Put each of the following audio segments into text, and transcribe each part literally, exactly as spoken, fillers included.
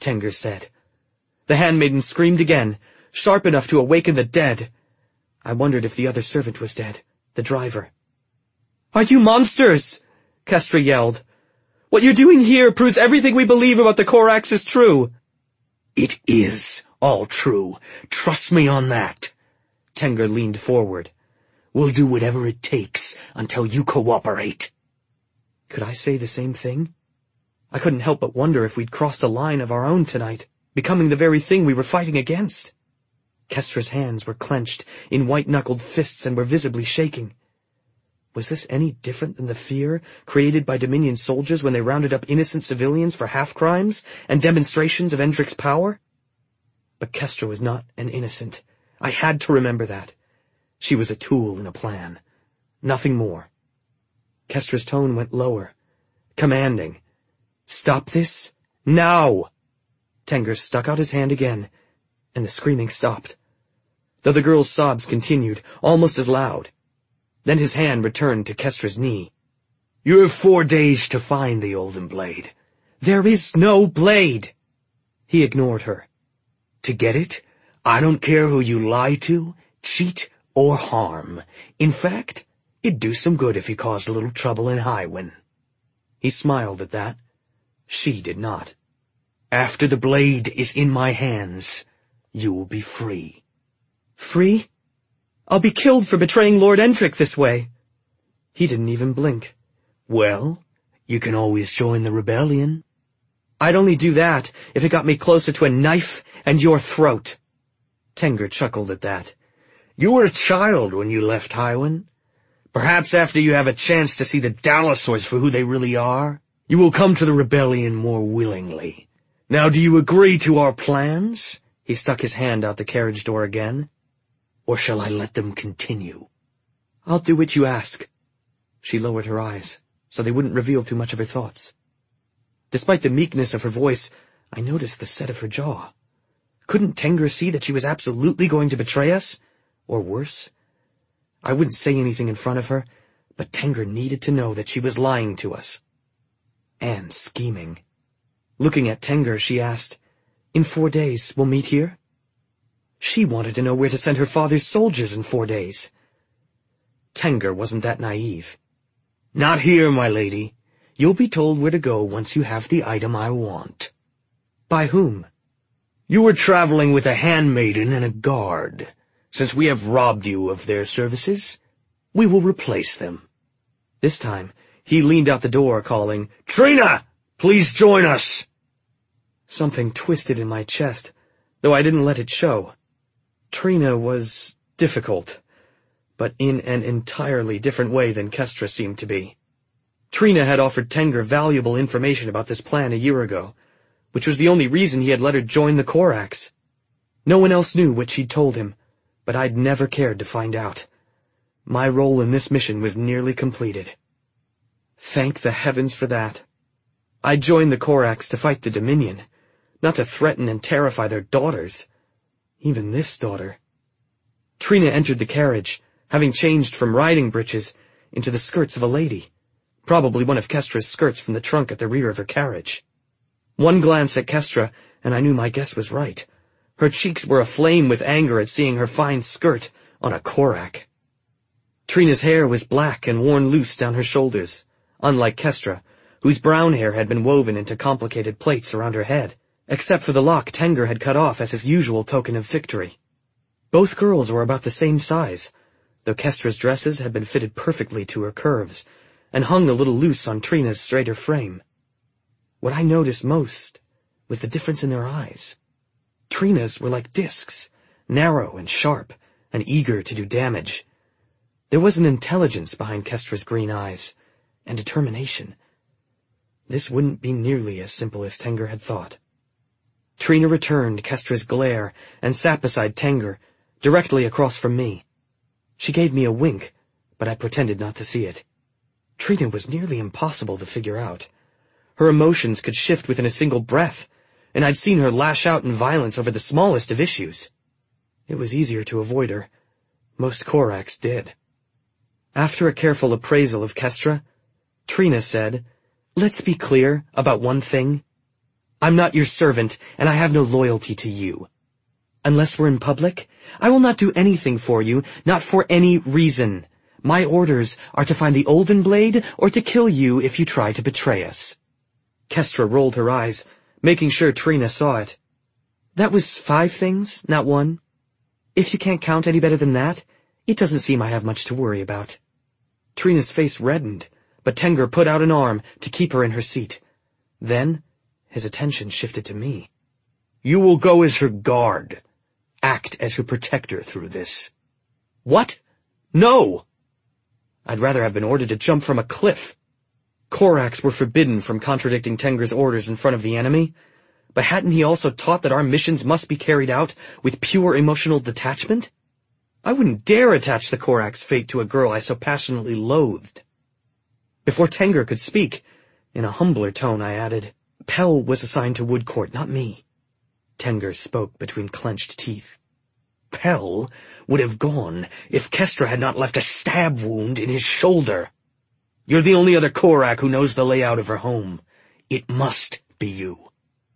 Tengur said. The handmaiden screamed again, sharp enough to awaken the dead. I wondered if the other servant was dead, the driver. "Are you monsters?" Kestra yelled. "What you're doing here proves everything we believe about the Corax is true." "It is all true. Trust me on that." Tengur leaned forward. "We'll do whatever it takes until you cooperate." Could I say the same thing? I couldn't help but wonder if we'd crossed a line of our own tonight, becoming the very thing we were fighting against. Kestra's hands were clenched in white-knuckled fists and were visibly shaking. Was this any different than the fear created by Dominion soldiers when they rounded up innocent civilians for half-crimes and demonstrations of Endrick's power? But Kestra was not an innocent. I had to remember that. She was a tool in a plan. Nothing more. Kestra's tone went lower, commanding. "Stop this, now!" Tengur stuck out his hand again, and the screaming stopped, though the girl's sobs continued, almost as loud. Then his hand returned to Kestra's knee. "You have four days to find the Olden Blade." "There is no blade!" He ignored her. "To get it, I don't care who you lie to, cheat, or harm. In fact, it'd do some good if you caused a little trouble in Highwind." He smiled at that. She did not. "After the blade is in my hands, you will be free." "Free? I'll be killed for betraying Lord Endrick this way." He didn't even blink. "Well, you can always join the rebellion." "I'd only do that if it got me closer to a knife and your throat." Tengur chuckled at that. "You were a child when you left Highwind. Perhaps after you have a chance to see the Dalasaurs for who they really are, you will come to the rebellion more willingly. Now do you agree to our plans?" He stuck his hand out the carriage door again. "Or shall I let them continue?" "I'll do what you ask." She lowered her eyes, so they wouldn't reveal too much of her thoughts. Despite the meekness of her voice, I noticed the set of her jaw. Couldn't Tengur see that she was absolutely going to betray us? Or worse? I wouldn't say anything in front of her, but Tengur needed to know that she was lying to us. And scheming. Looking at Tengur, she asked, "In four days, we'll meet here?" She wanted to know where to send her father's soldiers in four days. Tengur wasn't that naive. "Not here, my lady. You'll be told where to go once you have the item I want." "By whom?" "You were traveling with a handmaiden and a guard. Since we have robbed you of their services, we will replace them." This time, he leaned out the door, calling, "Trina, please join us!" Something twisted in my chest, though I didn't let it show. Trina was difficult, but in an entirely different way than Kestra seemed to be. Trina had offered Tengur valuable information about this plan a year ago, which was the only reason he had let her join the Corax. No one else knew what she'd told him, but I'd never cared to find out. My role in this mission was nearly completed. Thank the heavens for that. I joined the Corax to fight the Dominion, not to threaten and terrify their daughters. Even this daughter. Trina entered the carriage, having changed from riding breeches into the skirts of a lady, probably one of Kestra's skirts from the trunk at the rear of her carriage. One glance at Kestra, and I knew my guess was right. Her cheeks were aflame with anger at seeing her fine skirt on a Corax. Trina's hair was black and worn loose down her shoulders, unlike Kestra, whose brown hair had been woven into complicated plaits around her head, except for the lock Tengur had cut off as his usual token of victory. Both girls were about the same size, though Kestra's dresses had been fitted perfectly to her curves, and hung a little loose on Trina's straighter frame. What I noticed most was the difference in their eyes. Trina's were like discs, narrow and sharp, and eager to do damage. There was an intelligence behind Kestra's green eyes, and determination. This wouldn't be nearly as simple as Tengur had thought. Trina returned Kestra's glare and sat beside Tengur, directly across from me. She gave me a wink, but I pretended not to see it. Trina was nearly impossible to figure out. Her emotions could shift within a single breath, and I'd seen her lash out in violence over the smallest of issues. It was easier to avoid her. Most Corax did. After a careful appraisal of Kestra, Trina said, "Let's be clear about one thing. I'm not your servant, and I have no loyalty to you. Unless we're in public, I will not do anything for you, not for any reason. My orders are to find the Olden Blade or to kill you if you try to betray us." Kestra rolled her eyes, making sure Trina saw it. "That was five things, not one. If you can't count any better than that, it doesn't seem I have much to worry about." Trina's face reddened, but Tengur put out an arm to keep her in her seat. Then, his attention shifted to me. "You will go as her guard. Act as her protector through this." "What? No!" I'd rather have been ordered to jump from a cliff. Koraks were forbidden from contradicting Tengur's orders in front of the enemy, but hadn't he also taught that our missions must be carried out with pure emotional detachment? I wouldn't dare attach the Korak's fate to a girl I so passionately loathed. Before Tengur could speak, in a humbler tone I added, "Pell was assigned to Woodcourt, not me." Tengur spoke between clenched teeth. "Pell would have gone if Kestra had not left a stab wound in his shoulder. You're the only other Korak who knows the layout of her home. It must be you."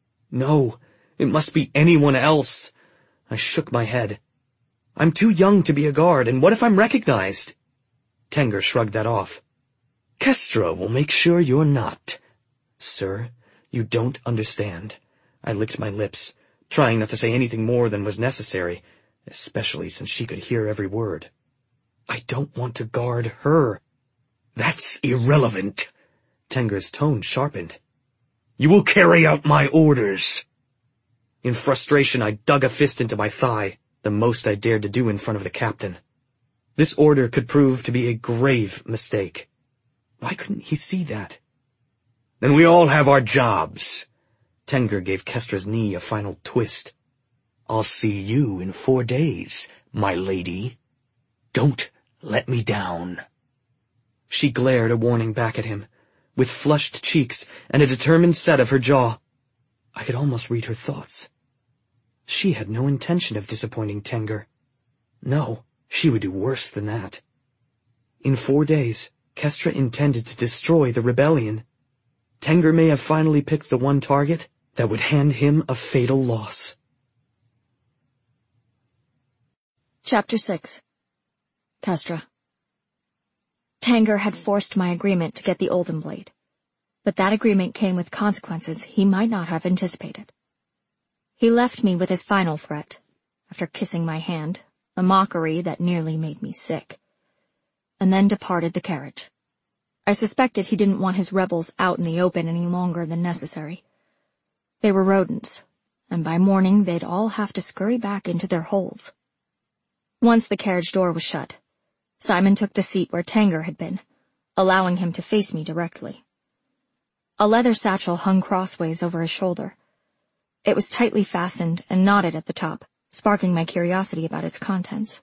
"No, it must be anyone else." I shook my head. "I'm too young to be a guard, and what if I'm recognized?" Tengur shrugged that off. "Kestra will make sure you're not." "Sir, you don't understand." I licked my lips, trying not to say anything more than was necessary, especially since she could hear every word. "I don't want to guard her." "That's irrelevant." Tengur's tone sharpened. "You will carry out my orders." In frustration, I dug a fist into my thigh, the most I dared to do in front of the captain. This order could prove to be a grave mistake. Why couldn't he see that? "Then we all have our jobs." Tengur gave Kestra's knee a final twist. "I'll see you in four days, my lady. Don't let me down." She glared a warning back at him, with flushed cheeks and a determined set of her jaw. I could almost read her thoughts. She had no intention of disappointing Tengur. No, she would do worse than that. In four days, Kestra intended to destroy the rebellion. Tengur may have finally picked the one target that would hand him a fatal loss. Chapter six. Kestra. Tengur had forced my agreement to get the Olden Blade, but that agreement came with consequences he might not have anticipated. He left me with his final threat, after kissing my hand, a mockery that nearly made me sick, and then departed the carriage. I suspected he didn't want his rebels out in the open any longer than necessary. They were rodents, and by morning they'd all have to scurry back into their holes. Once the carriage door was shut, Simon took the seat where Tengur had been, allowing him to face me directly. A leather satchel hung crossways over his shoulder. It was tightly fastened and knotted at the top, sparking my curiosity about its contents.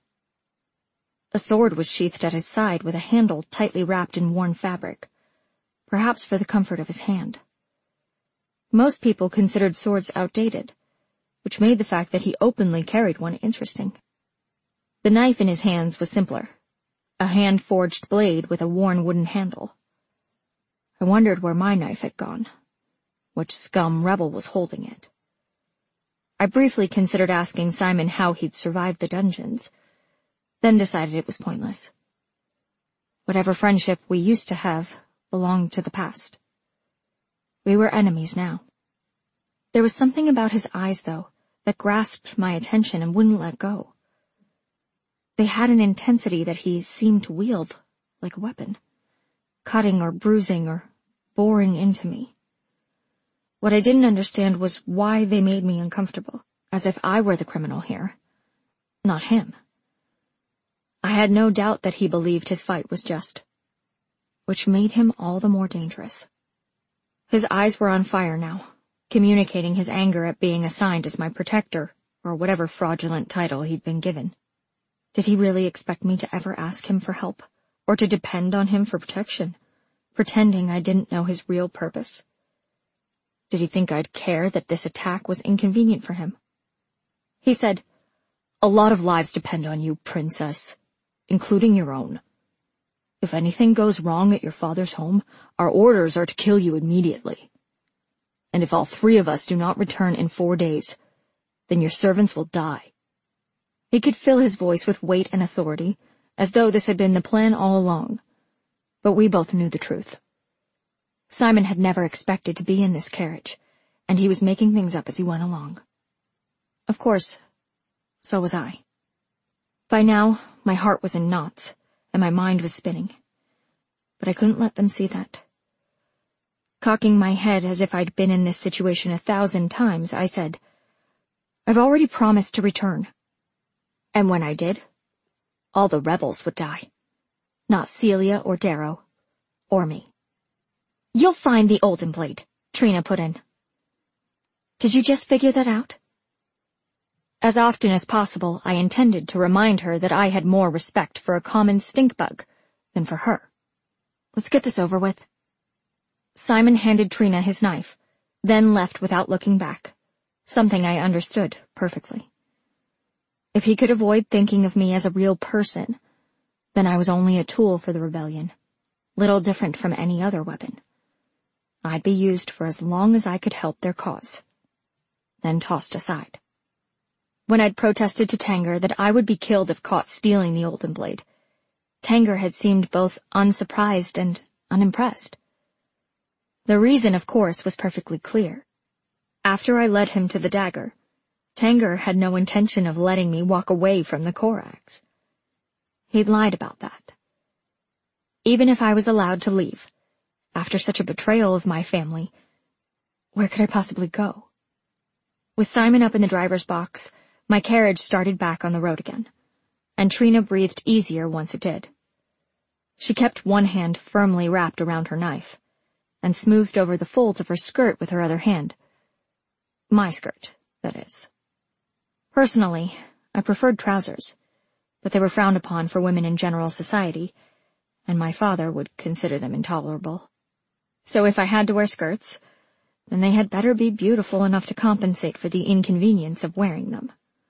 A sword was sheathed at his side with a handle tightly wrapped in worn fabric, perhaps for the comfort of his hand. Most people considered swords outdated, which made the fact that he openly carried one interesting. The knife in his hands was simpler, a hand-forged blade with a worn wooden handle. I wondered where my knife had gone, which scum rebel was holding it. I briefly considered asking Simon how he'd survived the dungeons, then decided it was pointless. Whatever friendship we used to have belonged to the past. We were enemies now. There was something about his eyes, though, that grasped my attention and wouldn't let go. They had an intensity that he seemed to wield like a weapon, cutting or bruising or boring into me. What I didn't understand was why they made me uncomfortable, as if I were the criminal here, not him. I had no doubt that he believed his fight was just, which made him all the more dangerous. His eyes were on fire now, communicating his anger at being assigned as my protector, or whatever fraudulent title he'd been given. Did he really expect me to ever ask him for help, or to depend on him for protection, pretending I didn't know his real purpose? Did he think I'd care that this attack was inconvenient for him? He said, "A lot of lives depend on you, princess, including your own. If anything goes wrong at your father's home, our orders are to kill you immediately." And if all three of us do not return in four days, then your servants will die." He could fill his voice with weight and authority, as though this had been the plan all along. But we both knew the truth. Simon had never expected to be in this carriage, and he was making things up as he went along. Of course, so was I. By now, my heart was in knots, and my mind was spinning. But I couldn't let them see that. Cocking my head as if I'd been in this situation a thousand times, I said, "I've already promised to return. And when I did, all the rebels would die. Not Celia or Darrow, or me." "You'll find the Olden Blade," Trina put in. "Did you just figure that out?" As often as possible, I intended to remind her that I had more respect for a common stink bug than for her. "Let's get this over with." Simon handed Trina his knife, then left without looking back, something I understood perfectly. If he could avoid thinking of me as a real person, then I was only a tool for the rebellion, little different from any other weapon. I'd be used for as long as I could help their cause, then tossed aside. When I'd protested to Tanger that I would be killed if caught stealing the Olden Blade, Tanger had seemed both unsurprised and unimpressed. The reason, of course, was perfectly clear. After I led him to the dagger, Tanger had no intention of letting me walk away from the Corax. He'd lied about that. Even if I was allowed to leave, after such a betrayal of my family, where could I possibly go? With Simon up in the driver's box, my carriage started back on the road again, and Trina breathed easier once it did. She kept one hand firmly wrapped around her knife, and smoothed over the folds of her skirt with her other hand. My skirt, that is. Personally, I preferred trousers, but they were frowned upon for women in general society, and my father would consider them intolerable. So if I had to wear skirts, then they had better be beautiful enough to compensate for the inconvenience of wearing them.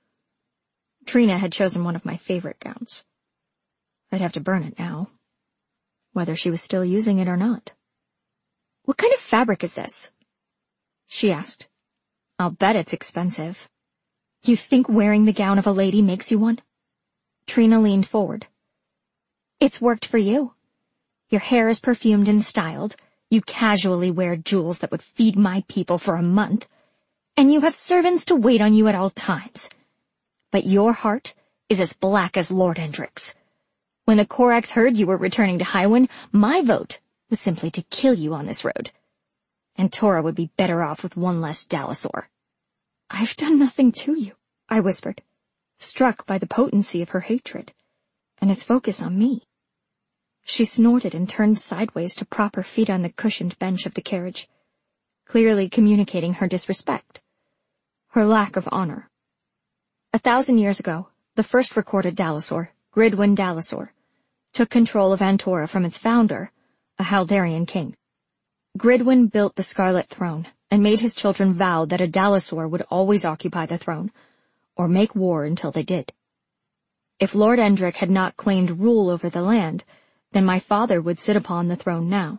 Trina had chosen one of my favorite gowns. I'd have to burn it now, whether she was still using it or not. "What kind of fabric is this?" she asked. "I'll bet it's expensive." "You think wearing the gown of a lady makes you one?" Trina leaned forward. "It's worked for you. Your hair is perfumed and styled, you casually wear jewels that would feed my people for a month, and you have servants to wait on you at all times. But your heart is as black as Lord Endrick's. When the Corax heard you were returning to Highwind, my vote was simply to kill you on this road. And Tora would be better off with one less Dalisaur." "I've done nothing to you," I whispered, struck by the potency of her hatred, and its focus on me. She snorted and turned sideways to prop her feet on the cushioned bench of the carriage, clearly communicating her disrespect, her lack of honor. A thousand years ago, the first recorded Dalisaur, Gridwin Dalisaur, took control of Antora from its founder, a Haldarian king. Gridwin built the Scarlet Throne and made his children vow that a Dalisaur would always occupy the throne, or make war until they did. If Lord Endrick had not claimed rule over the land, then my father would sit upon the throne now.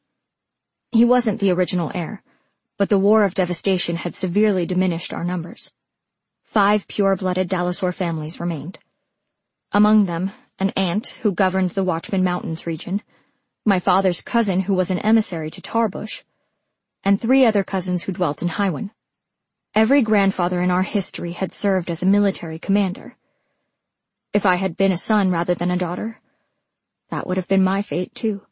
He wasn't the original heir, but the War of Devastation had severely diminished our numbers. Five pure-blooded Dalisaur families remained. Among them, an aunt who governed the Watchman Mountains region, my father's cousin who was an emissary to Tarbush, and three other cousins who dwelt in Highwind. Every grandfather in our history had served as a military commander. If I had been a son rather than a daughter, that would have been my fate, too.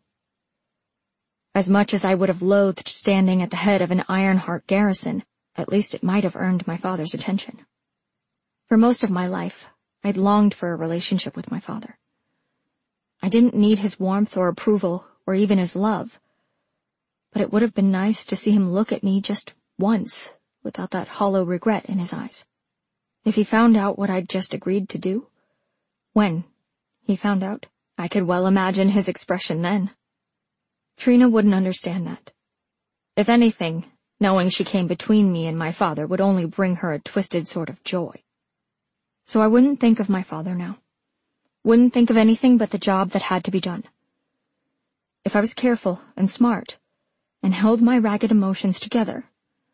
As much as I would have loathed standing at the head of an Ironheart garrison, at least it might have earned my father's attention. For most of my life, I'd longed for a relationship with my father. I didn't need his warmth or approval or even his love, but it would have been nice to see him look at me just once without that hollow regret in his eyes. If he found out what I'd just agreed to do, when he found out, I could well imagine his expression then. Trina wouldn't understand that. If anything, knowing she came between me and my father would only bring her a twisted sort of joy. So I wouldn't think of my father now. Wouldn't think of anything but the job that had to be done. If I was careful and smart, and held my ragged emotions together,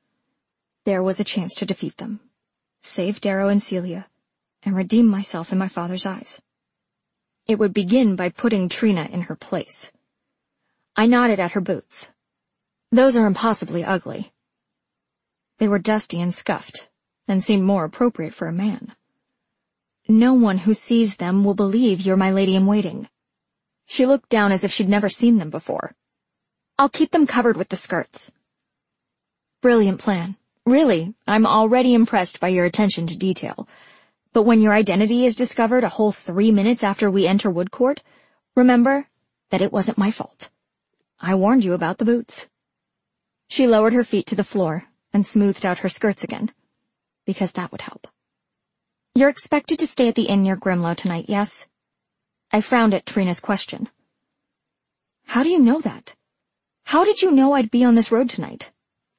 there was a chance to defeat them, save Darrow and Celia, and redeem myself in my father's eyes. It would begin by putting Trina in her place. I nodded at her boots. Those are impossibly ugly. They were dusty and scuffed, and seemed more appropriate for a man. No one who sees them will believe you're my lady-in-waiting. She looked down as if she'd never seen them before. I'll keep them covered with the skirts. Brilliant plan. Really, I'm already impressed by your attention to detail. But when your identity is discovered a whole three minutes after we enter Woodcourt, remember that it wasn't my fault. I warned you about the boots. She lowered her feet to the floor and smoothed out her skirts again, because that would help. You're expected to stay at the inn near Grimlow tonight, yes? I frowned at Trina's question. How do you know that? How did you know I'd be on this road tonight?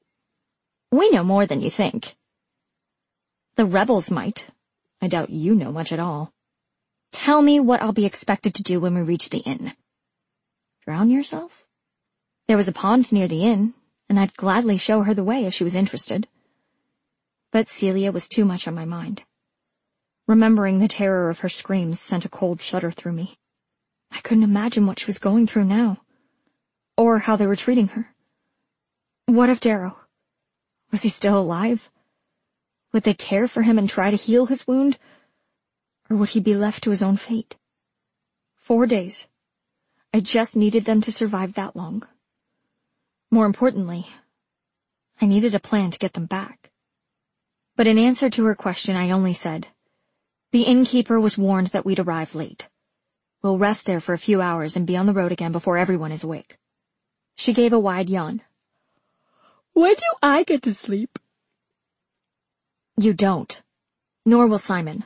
We know more than you think. The rebels might. I doubt you know much at all. Tell me what I'll be expected to do when we reach the inn. Drown yourself? There was a pond near the inn, and I'd gladly show her the way if she was interested. But Celia was too much on my mind. Remembering the terror of her screams sent a cold shudder through me. I couldn't imagine what she was going through now, or how they were treating her. What of Darrow? Was he still alive? Would they care for him and try to heal his wound? Or would he be left to his own fate? Four days. I just needed them to survive that long. More importantly, I needed a plan to get them back. But in answer to her question, I only said, the innkeeper was warned that we'd arrive late. We'll rest there for a few hours and be on the road again before everyone is awake. She gave a wide yawn. When do I get to sleep? You don't. Nor will Simon.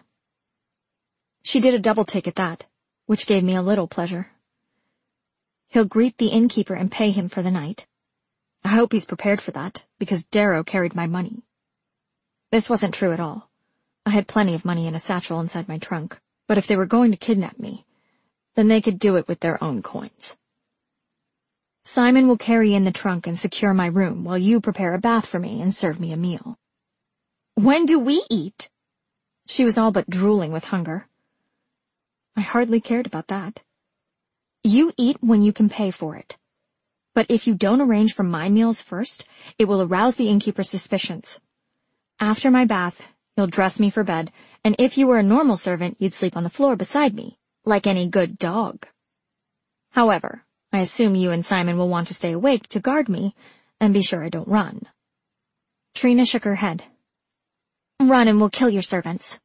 She did a double take at that, which gave me a little pleasure. He'll greet the innkeeper and pay him for the night. I hope he's prepared for that, because Darrow carried my money. This wasn't true at all. I had plenty of money in a satchel inside my trunk, but if they were going to kidnap me, then they could do it with their own coins. Simon will carry in the trunk and secure my room while you prepare a bath for me and serve me a meal. When do we eat? She was all but drooling with hunger. I hardly cared about that. You eat when you can pay for it. But if you don't arrange for my meals first, it will arouse the innkeeper's suspicions. After my bath, you'll dress me for bed, and if you were a normal servant, you'd sleep on the floor beside me, like any good dog. However, I assume you and Simon will want to stay awake to guard me and be sure I don't run. Trina shook her head. Run and we'll kill your servants.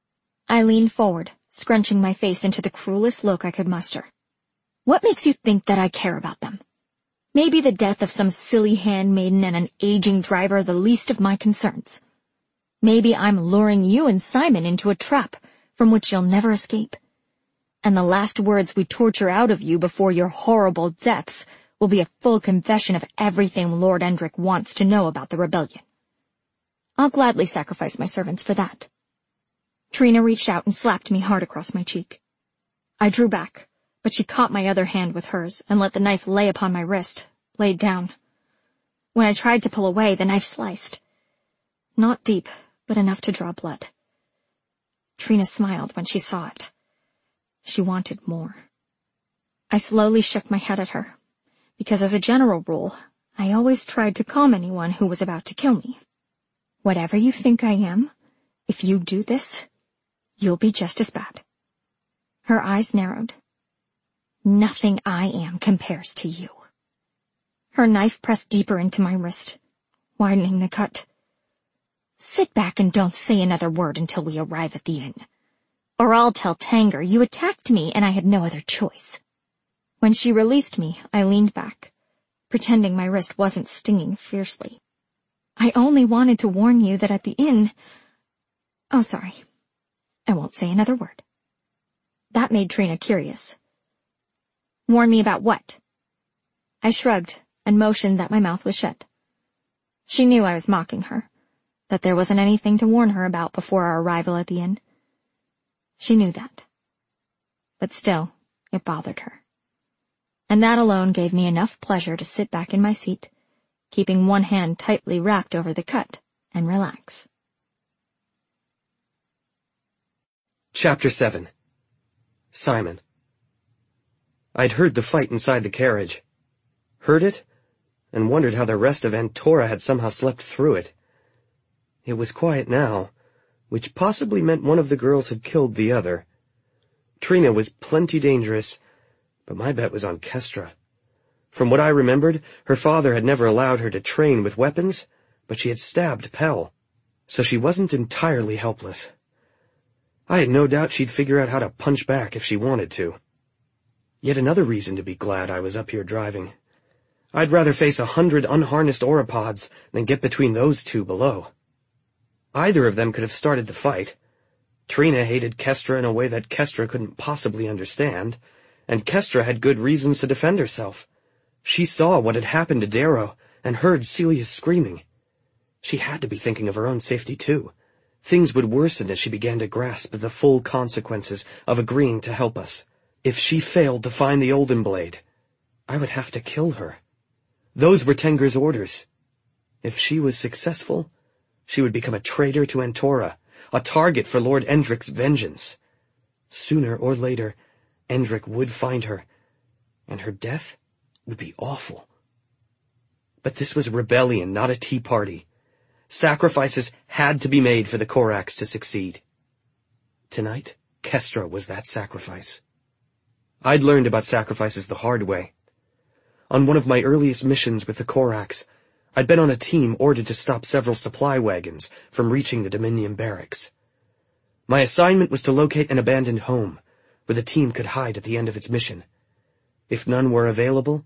I leaned forward, scrunching my face into the cruelest look I could muster. What makes you think that I care about them? Maybe the death of some silly handmaiden and an aging driver are the least of my concerns. Maybe I'm luring you and Simon into a trap from which you'll never escape. And the last words we torture out of you before your horrible deaths will be a full confession of everything Lord Endrick wants to know about the rebellion. I'll gladly sacrifice my servants for that. Trina reached out and slapped me hard across my cheek. I drew back, but she caught my other hand with hers and let the knife lay upon my wrist, laid down. When I tried to pull away, the knife sliced. Not deep, but enough to draw blood. Trina smiled when she saw it. She wanted more. I slowly shook my head at her, because as a general rule, I always tried to calm anyone who was about to kill me. Whatever you think I am, if you do this, you'll be just as bad. Her eyes narrowed. Nothing I am compares to you. Her knife pressed deeper into my wrist, widening the cut. Sit back and don't say another word until we arrive at the inn. Or I'll tell Tanger you attacked me and I had no other choice. When she released me, I leaned back, pretending my wrist wasn't stinging fiercely. I only wanted to warn you that at the inn... Oh, sorry. I won't say another word. That made Trina curious. Warn me about what? I shrugged and motioned that my mouth was shut. She knew I was mocking her, that there wasn't anything to warn her about before our arrival at the inn. She knew that. But still, it bothered her. And that alone gave me enough pleasure to sit back in my seat, keeping one hand tightly wrapped over the cut, and relax. Chapter seven. Simon. I'd heard the fight inside the carriage. Heard it, and wondered how the rest of Antora had somehow slept through it. It was quiet now, which possibly meant one of the girls had killed the other. Trina was plenty dangerous, but my bet was on Kestra. From what I remembered, her father had never allowed her to train with weapons, but she had stabbed Pell, so she wasn't entirely helpless. I had no doubt she'd figure out how to punch back if she wanted to. Yet another reason to be glad I was up here driving. I'd rather face a hundred unharnessed Oropods than get between those two below. Either of them could have started the fight. Trina hated Kestra in a way that Kestra couldn't possibly understand, and Kestra had good reasons to defend herself. She saw what had happened to Darrow and heard Celia's screaming. She had to be thinking of her own safety, too. Things would worsen as she began to grasp the full consequences of agreeing to help us. If she failed to find the Olden Blade, I would have to kill her. Those were Tenger's orders. If she was successful, she would become a traitor to Antora, a target for Lord Endrick's vengeance. Sooner or later, Endrick would find her, and her death would be awful. But this was a rebellion, not a tea party. Sacrifices had to be made for the Corax to succeed. Tonight, Kestra was that sacrifice. I'd learned about sacrifices the hard way. On one of my earliest missions with the Corax, I'd been on a team ordered to stop several supply wagons from reaching the Dominion barracks. My assignment was to locate an abandoned home, where the team could hide at the end of its mission. If none were available,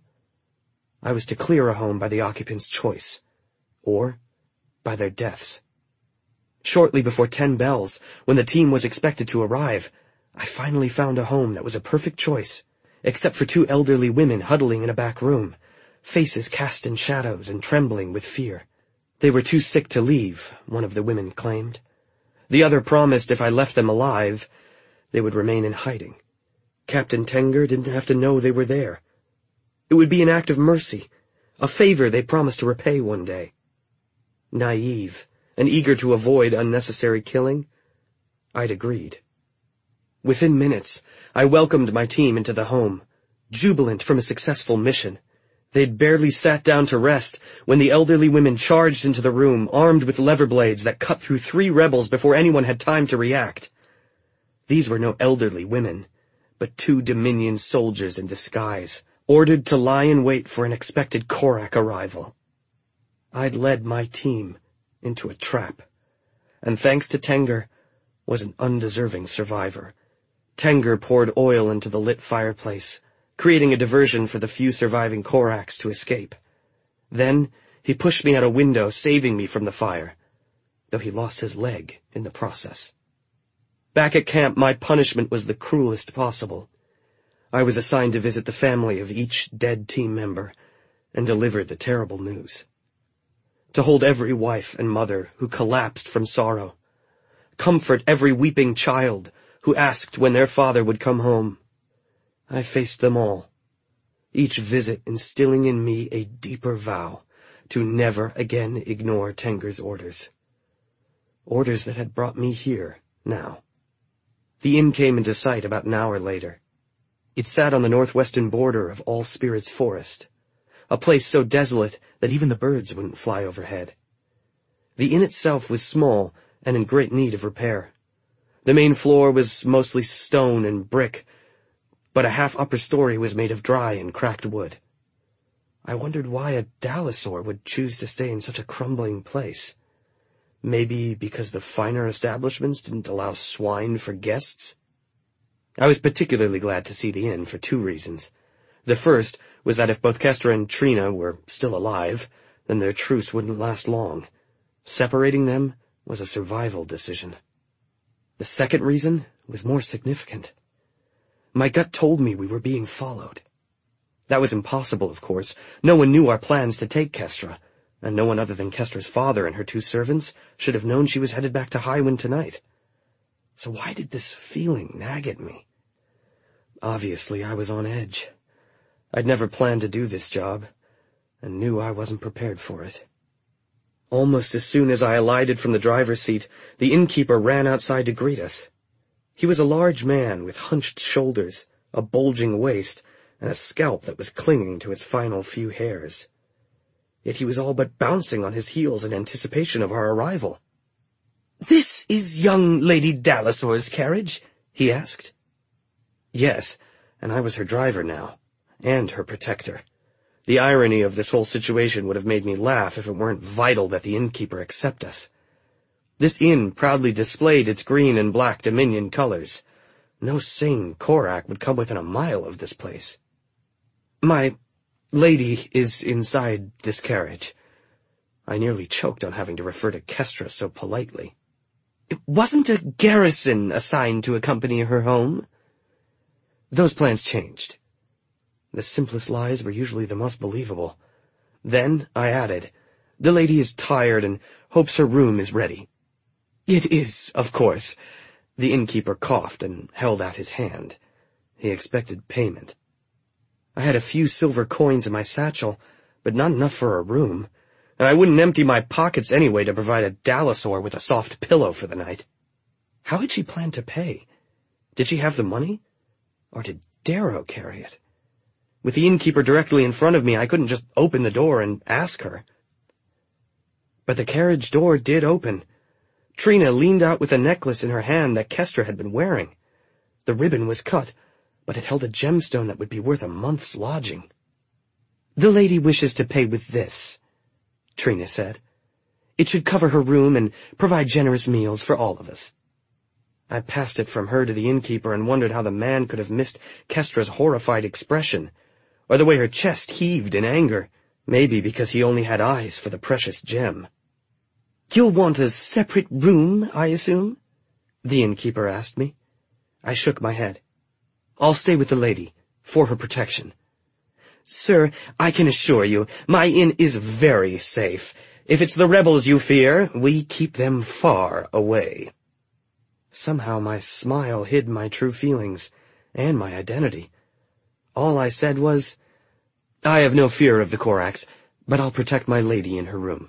I was to clear a home by the occupant's choice, or by their deaths. Shortly before ten bells, when the team was expected to arrive, I finally found a home that was a perfect choice, except for two elderly women huddling in a back room, faces cast in shadows and trembling with fear. They were too sick to leave, one of the women claimed. The other promised if I left them alive, they would remain in hiding. Captain Tenger didn't have to know they were there. It would be an act of mercy, a favor they promised to repay one day. Naive and eager to avoid unnecessary killing, I'd agreed. Within minutes, I welcomed my team into the home, jubilant from a successful mission. They'd barely sat down to rest when the elderly women charged into the room, armed with lever blades that cut through three rebels before anyone had time to react. These were no elderly women, but two Dominion soldiers in disguise, ordered to lie in wait for an expected Korak arrival. I'd led my team into a trap, and thanks to Tenger, was an undeserving survivor. Tenger poured oil into the lit fireplace, creating a diversion for the few surviving Koraks to escape. Then he pushed me out a window, saving me from the fire, though he lost his leg in the process. Back at camp, my punishment was the cruelest possible. I was assigned to visit the family of each dead team member and deliver the terrible news. To hold every wife and mother who collapsed from sorrow. Comfort every weeping child who asked when their father would come home. I faced them all, each visit instilling in me a deeper vow to never again ignore Tenger's orders. Orders that had brought me here, now. The inn came into sight about an hour later. It sat on the northwestern border of All Spirits Forest, a place so desolate that even the birds wouldn't fly overhead. The inn itself was small and in great need of repair. The main floor was mostly stone and brick, but a half-upper story was made of dry and cracked wood. I wondered why a Dalisaur would choose to stay in such a crumbling place. Maybe because the finer establishments didn't allow swine for guests? I was particularly glad to see the inn for two reasons. The first was that if both Kestra and Trina were still alive, then their truce wouldn't last long. Separating them was a survival decision. The second reason was more significant. My gut told me we were being followed. That was impossible, of course. No one knew our plans to take Kestra, and no one other than Kestra's father and her two servants should have known she was headed back to Highwind tonight. So why did this feeling nag at me? Obviously, I was on edge. I'd never planned to do this job, and knew I wasn't prepared for it. Almost as soon as I alighted from the driver's seat, the innkeeper ran outside to greet us. He was a large man with hunched shoulders, a bulging waist, and a scalp that was clinging to its final few hairs. Yet he was all but bouncing on his heels in anticipation of our arrival. "This is young Lady Dalisor's carriage?" he asked. Yes, and I was her driver now, and her protector. The irony of this whole situation would have made me laugh if it weren't vital that the innkeeper accept us. This inn proudly displayed its green and black Dominion colors. No sane Korak would come within a mile of this place. "My lady is inside this carriage." I nearly choked on having to refer to Kestra so politely. "It wasn't a garrison assigned to accompany her home?" Those plans changed. The simplest lies were usually the most believable. Then I added, "The lady is tired and hopes her room is ready." "It is, of course." The innkeeper coughed and held out his hand. He expected payment. I had a few silver coins in my satchel, but not enough for a room, and I wouldn't empty my pockets anyway to provide a Dalisor with a soft pillow for the night. How had she planned to pay? Did she have the money? Or did Darrow carry it? With the innkeeper directly in front of me, I couldn't just open the door and ask her. But the carriage door did open. Trina leaned out with a necklace in her hand that Kestra had been wearing. The ribbon was cut, but it held a gemstone that would be worth a month's lodging. "The lady wishes to pay with this," Trina said. "It should cover her room and provide generous meals for all of us." I passed it from her to the innkeeper and wondered how the man could have missed Kestra's horrified expression, or the way her chest heaved in anger, maybe because he only had eyes for the precious gem. "You'll want a separate room, I assume?" the innkeeper asked me. I shook my head. "I'll stay with the lady, for her protection." "Sir, I can assure you, my inn is very safe. If it's the rebels you fear, we keep them far away." Somehow my smile hid my true feelings, and my identity. All I said was, "I have no fear of the Koraks, but I'll protect my lady in her room."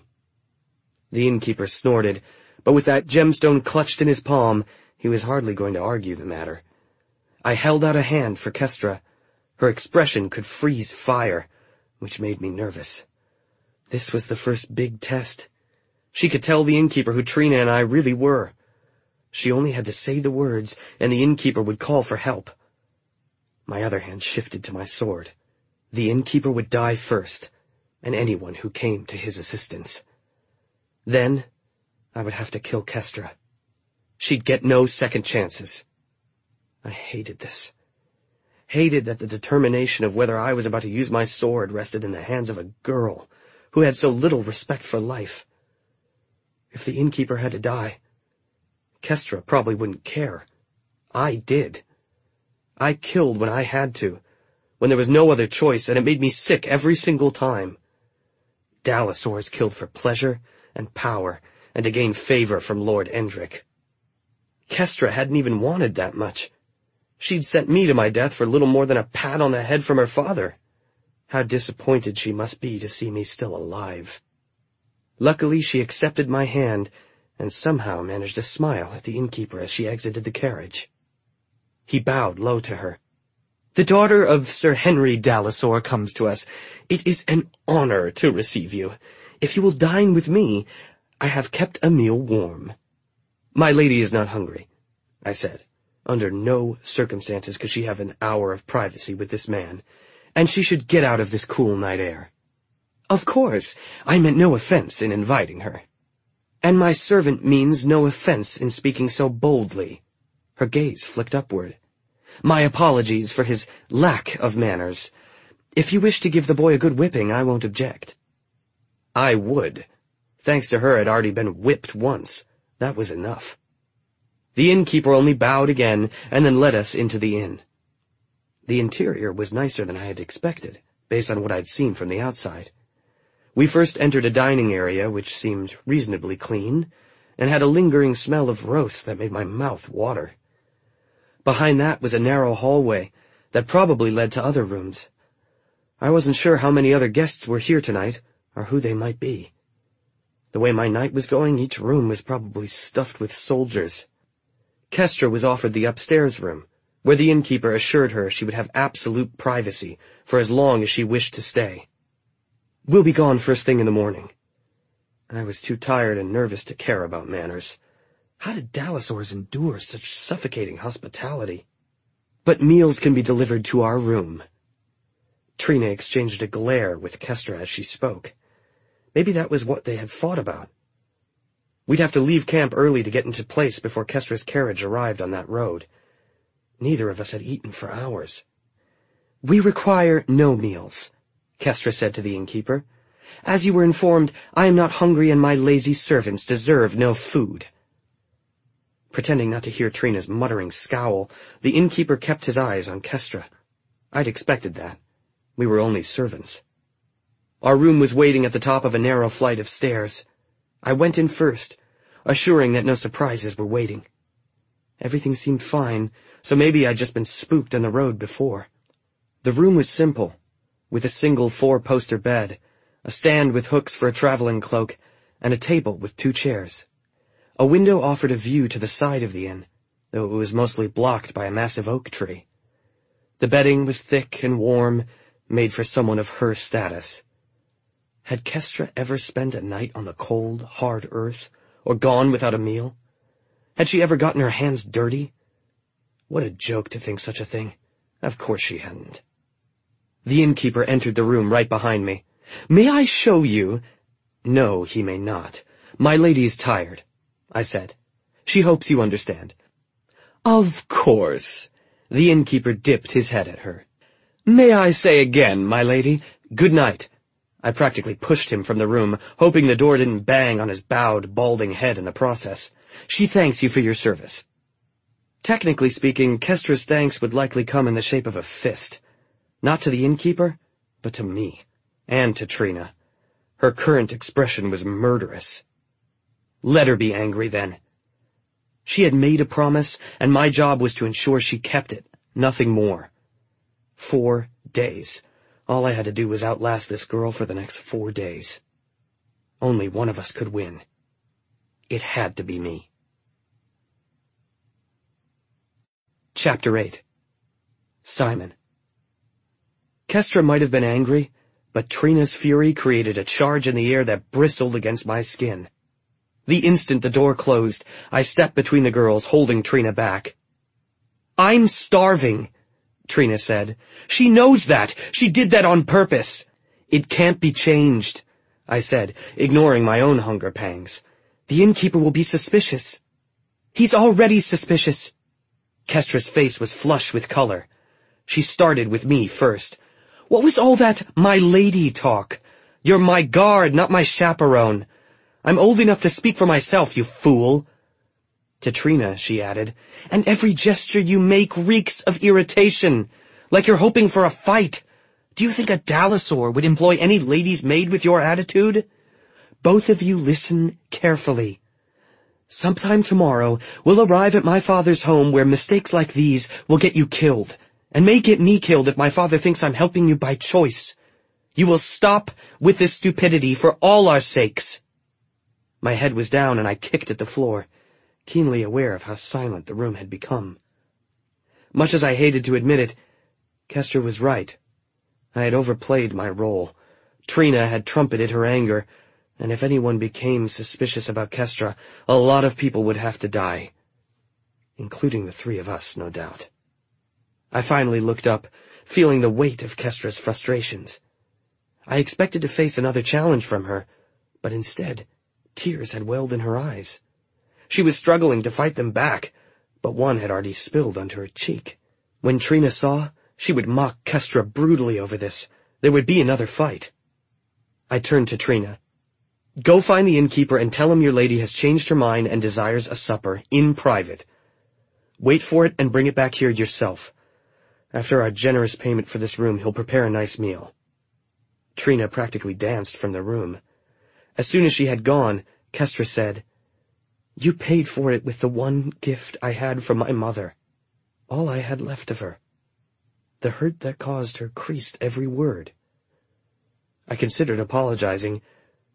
The innkeeper snorted, but with that gemstone clutched in his palm, he was hardly going to argue the matter. I held out a hand for Kestra. Her expression could freeze fire, which made me nervous. This was the first big test. She could tell the innkeeper who Trina and I really were. She only had to say the words, and the innkeeper would call for help. My other hand shifted to my sword. The innkeeper would die first, and anyone who came to his assistance. Then, I would have to kill Kestra. She'd get no second chances. I hated this. Hated that the determination of whether I was about to use my sword rested in the hands of a girl who had so little respect for life. If the innkeeper had to die, Kestra probably wouldn't care. I did. I killed when I had to, when there was no other choice, and it made me sick every single time. Dalisors killed for pleasure and power, and to gain favor from Lord Endrick. Kestra hadn't even wanted that much. She'd sent me to my death for little more than a pat on the head from her father. How disappointed she must be to see me still alive. Luckily, she accepted my hand, and somehow managed to smile at the innkeeper as she exited the carriage. He bowed low to her. "The daughter of Sir Henry Dalisor comes to us. It is an honor to receive you. If you will dine with me, I have kept a meal warm." "My lady is not hungry," I said. Under no circumstances could she have an hour of privacy with this man, and she should get out of this cool night air. "Of course, I meant no offense in inviting her." "And my servant means no offense in speaking so boldly." Her gaze flicked upward. "My apologies for his lack of manners. If you wish to give the boy a good whipping, I won't object." I would. Thanks to her, I'd already been whipped once. That was enough. The innkeeper only bowed again, and then led us into the inn. The interior was nicer than I had expected, based on what I'd seen from the outside. We first entered a dining area which seemed reasonably clean, and had a lingering smell of roast that made my mouth water. Behind that was a narrow hallway that probably led to other rooms. I wasn't sure how many other guests were here tonight, or who they might be. The way my night was going, each room was probably stuffed with soldiers. Kestra was offered the upstairs room, where the innkeeper assured her she would have absolute privacy for as long as she wished to stay. We'll be gone first thing in the morning. I was too tired and nervous to care about manners. How did Dalisaurs endure such suffocating hospitality? But meals can be delivered to our room. Trina exchanged a glare with Kestra as she spoke. Maybe that was what they had fought about. We'd have to leave camp early to get into place before Kestra's carriage arrived on that road. Neither of us had eaten for hours. We require no meals, Kestra said to the innkeeper. As you were informed, I am not hungry and my lazy servants deserve no food. Pretending not to hear Trina's muttering scowl, the innkeeper kept his eyes on Kestra. I'd expected that. We were only servants. Our room was waiting at the top of a narrow flight of stairs. I went in first, assuring that no surprises were waiting. Everything seemed fine, so maybe I'd just been spooked on the road before. The room was simple, with a single four-poster bed, a stand with hooks for a traveling cloak, and a table with two chairs. A window offered a view to the side of the inn, though it was mostly blocked by a massive oak tree. The bedding was thick and warm, made for someone of her status. Had Kestra ever spent a night on the cold, hard earth, or gone without a meal? Had she ever gotten her hands dirty? What a joke to think such a thing. Of course she hadn't. The innkeeper entered the room right behind me. May I show you? No, he may not. My lady is tired, I said. She hopes you understand. Of course. The innkeeper dipped his head at her. May I say again, my lady, good night. I practically pushed him from the room, hoping the door didn't bang on his bowed, balding head in the process. She thanks you for your service. Technically speaking, Kestra's thanks would likely come in the shape of a fist. Not to the innkeeper, but to me, and to Trina. Her current expression was murderous. Let her be angry, then. She had made a promise, and my job was to ensure she kept it, nothing more. Four days. All I had to do was outlast this girl for the next four days. Only one of us could win. It had to be me. Chapter eight. Simon. Kestra might have been angry, but Trina's fury created a charge in the air that bristled against my skin. The instant the door closed, I stepped between the girls, holding Trina back. I'm starving, Trina said. She knows that. She did that on purpose. It can't be changed, I said, ignoring my own hunger pangs. The innkeeper will be suspicious. He's already suspicious. Kestra's face was flush with color. She started with me first. What was all that my lady talk? You're my guard, not my chaperone. I'm old enough to speak for myself, you fool. To Trina, she added, and every gesture you make reeks of irritation, like you're hoping for a fight. Do you think a Dalisaur would employ any lady's maid with your attitude? Both of you listen carefully. Sometime tomorrow, we'll arrive at my father's home where mistakes like these will get you killed, and may get me killed if my father thinks I'm helping you by choice. You will stop with this stupidity for all our sakes. My head was down and I kicked at the floor, keenly aware of how silent the room had become. Much as I hated to admit it, Kestra was right. I had overplayed my role. Trina had trumpeted her anger, and if anyone became suspicious about Kestra, a lot of people would have to die. Including the three of us, no doubt. I finally looked up, feeling the weight of Kestra's frustrations. I expected to face another challenge from her, but instead, tears had welled in her eyes. She was struggling to fight them back, but one had already spilled onto her cheek. When Trina saw, she would mock Kestra brutally over this. There would be another fight. I turned to Trina. Go find the innkeeper and tell him your lady has changed her mind and desires a supper, in private. Wait for it and bring it back here yourself. After our generous payment for this room, he'll prepare a nice meal. Trina practically danced from the room. As soon as she had gone, Kestra said, You paid for it with the one gift I had from my mother. All I had left of her. The hurt that caused her creased every word. I considered apologizing,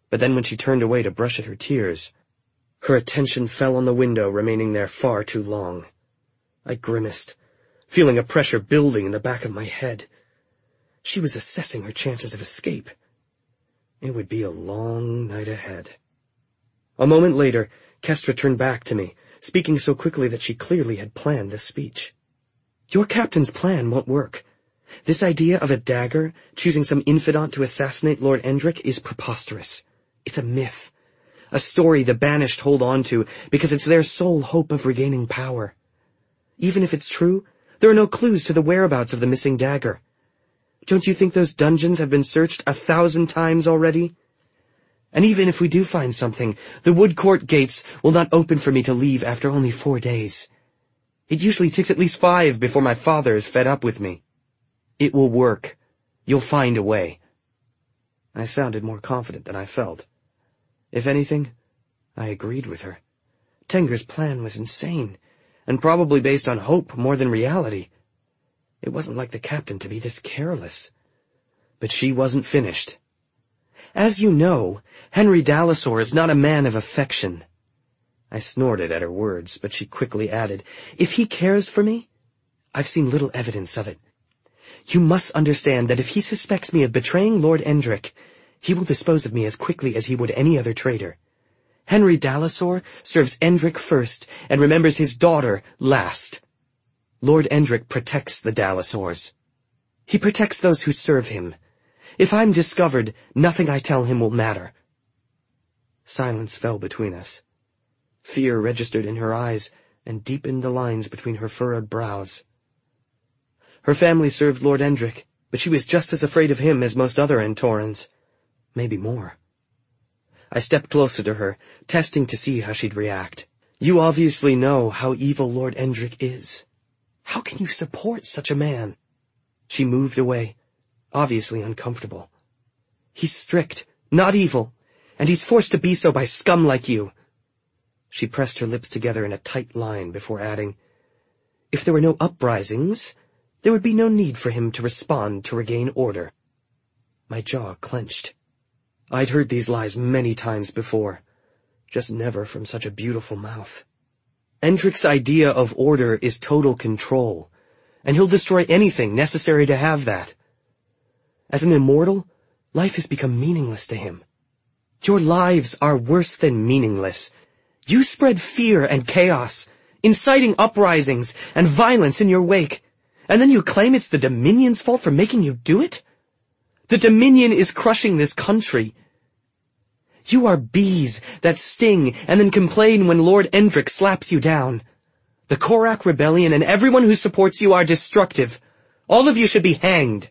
But then when she turned away to brush at her tears, her attention fell on the window, remaining there far too long. I grimaced, feeling a pressure building in the back of my head. She was assessing her chances of escape. It would be a long night ahead. A moment later, Kestra turned back to me, speaking so quickly that she clearly had planned this speech. Your captain's plan won't work. This idea of a dagger, choosing some infidant to assassinate Lord Endrick, is preposterous. It's a myth. A story the banished hold on to because it's their sole hope of regaining power. Even if it's true, there are no clues to the whereabouts of the missing dagger. Don't you think those dungeons have been searched a thousand times already? And even if we do find something, the Woodcourt gates will not open for me to leave after only four days. It usually takes at least five before my father is fed up with me. It will work. You'll find a way. I sounded more confident than I felt. If anything, I agreed with her. Tenger's plan was insane, and probably based on hope more than reality. It wasn't like the captain to be this careless. But she wasn't finished. As you know, Henry Dalasor is not a man of affection. I snorted at her words, but she quickly added, If he cares for me, I've seen little evidence of it. You must understand that if he suspects me of betraying Lord Endrick, he will dispose of me as quickly as he would any other traitor. Henry Dalasor serves Endrick first and remembers his daughter last. Lord Endrick protects the Dalasors. He protects those who serve him. If I'm discovered, nothing I tell him will matter. Silence fell between us. Fear registered in her eyes and deepened the lines between her furrowed brows. Her family served Lord Endrick, but she was just as afraid of him as most other Antorans. Maybe more. I stepped closer to her, testing to see how she'd react. You obviously know how evil Lord Endrick is. How can you support such a man? She moved away, obviously uncomfortable. He's strict, not evil, and he's forced to be so by scum like you. She pressed her lips together in a tight line before adding, If there were no uprisings, there would be no need for him to respond to regain order. My jaw clenched. I'd heard these lies many times before, just never from such a beautiful mouth. Endrick's idea of order is total control, and he'll destroy anything necessary to have that. As an immortal, life has become meaningless to him. Your lives are worse than meaningless. You spread fear and chaos, inciting uprisings and violence in your wake, and then you claim it's the Dominion's fault for making you do it? The Dominion is crushing this country. You are bees that sting and then complain when Lord Endrick slaps you down. The Korak Rebellion and everyone who supports you are destructive. All of you should be hanged.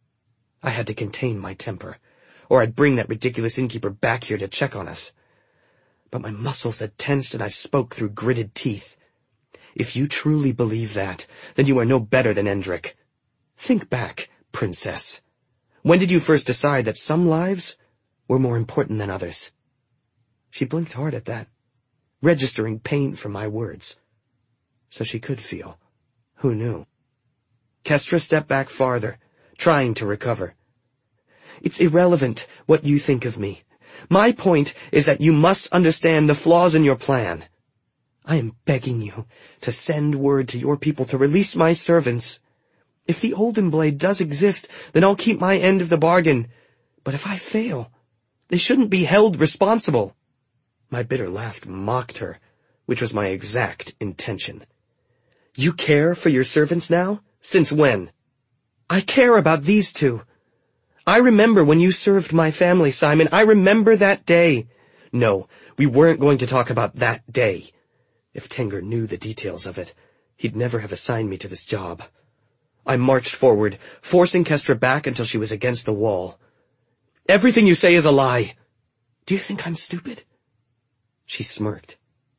I had to contain my temper, or I'd bring that ridiculous innkeeper back here to check on us. But my muscles had tensed and I spoke through gritted teeth. If you truly believe that, then you are no better than Endrick. Think back, princess. When did you first decide that some lives were more important than others? She blinked hard at that, registering pain from my words. So she could feel. Who knew? Kestra stepped back farther, trying to recover. It's irrelevant what you think of me. My point is that you must understand the flaws in your plan. I am begging you to send word to your people to release my servants. If the Olden Blade does exist, then I'll keep my end of the bargain. But if I fail, they shouldn't be held responsible. My bitter laugh mocked her, which was my exact intention. You care for your servants now? Since when? I care about these two. I remember when you served my family, Simon. I remember that day. No, we weren't going to talk about that day. If Tenger knew the details of it, he'd never have assigned me to this job. I marched forward, forcing Kestra back until she was against the wall. Everything you say is a lie. Do you think I'm stupid? She smirked.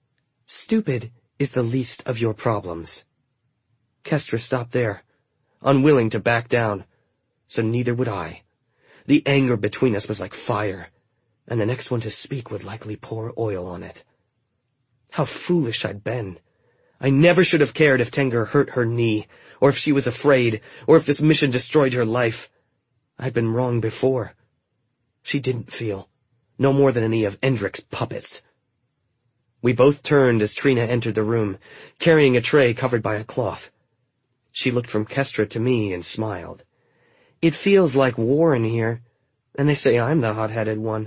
Stupid is the least of your problems. Kestra stopped there, unwilling to back down, so neither would I. The anger between us was like fire, and the next one to speak would likely pour oil on it. How foolish I'd been. I never should have cared if Tenger hurt her knee, or if she was afraid, or if this mission destroyed her life. I'd been wrong before. She didn't feel. no more than any of Endrick's puppets. We both turned as Trina entered the room, carrying a tray covered by a cloth. She looked from Kestra to me and smiled. "It feels like war in here, and they say I'm the hot-headed one."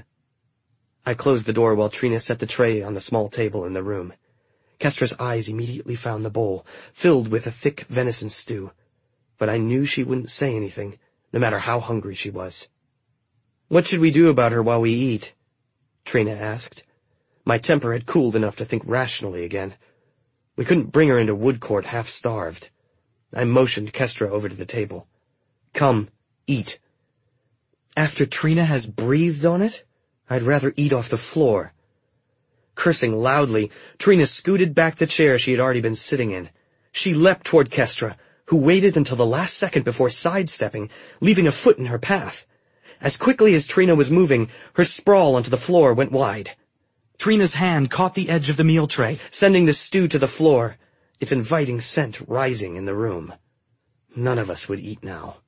I closed the door while Trina set the tray on the small table in the room. Kestra's eyes immediately found the bowl, filled with a thick venison stew, but I knew she wouldn't say anything, no matter how hungry she was. "What should we do about her while we eat?" Trina asked. My temper had cooled enough to think rationally again. We couldn't bring her into Woodcourt half-starved. I motioned Kestra over to the table. "Come, eat." "After Trina has breathed on it, I'd rather eat off the floor." Cursing loudly, Trina scooted back the chair she had already been sitting in. She leapt toward Kestra, who waited until the last second before sidestepping, leaving a foot in her path. As quickly as Trina was moving, her sprawl onto the floor went wide. Trina's hand caught the edge of the meal tray, sending the stew to the floor, its inviting scent rising in the room. None of us would eat now.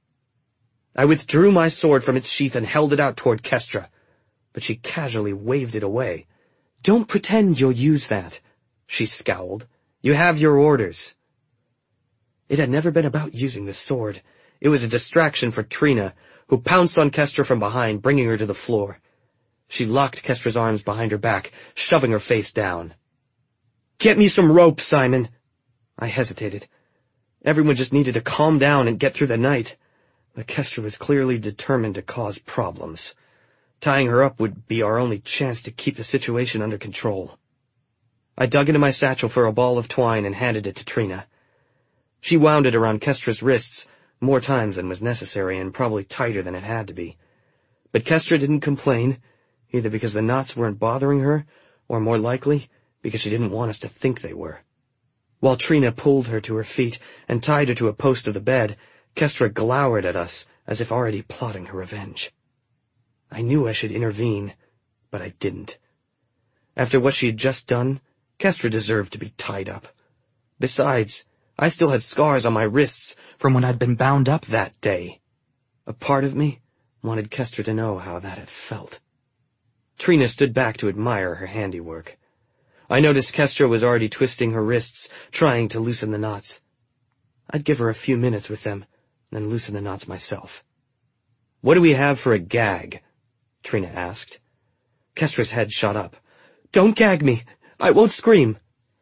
I withdrew my sword from its sheath and held it out toward Kestra, but she casually waved it away. "Don't pretend you'll use that," she scowled. "You have your orders." It had never been about using the sword. It was a distraction for Trina, who pounced on Kestra from behind, bringing her to the floor. She locked Kestra's arms behind her back, shoving her face down. "Get me some rope, Simon." I hesitated. Everyone just needed to calm down and get through the night. But Kestra was clearly determined to cause problems. Tying her up would be our only chance to keep the situation under control. I dug into my satchel for a ball of twine and handed it to Trina. She wound it around Kestra's wrists, more times than was necessary and probably tighter than it had to be. But Kestra didn't complain, either because the knots weren't bothering her, or more likely, because she didn't want us to think they were. While Trina pulled her to her feet and tied her to a post of the bed, Kestra glowered at us as if already plotting her revenge. I knew I should intervene, but I didn't. After what she had just done, Kestra deserved to be tied up. Besides, I still had scars on my wrists from when I'd been bound up that day. A part of me wanted Kestra to know how that had felt. Trina stood back to admire her handiwork. I noticed Kestra was already twisting her wrists, trying to loosen the knots. I'd give her a few minutes with them, then loosen the knots myself. "What do we have for a gag?" Trina asked. Kestra's head shot up. "Don't gag me. I won't scream."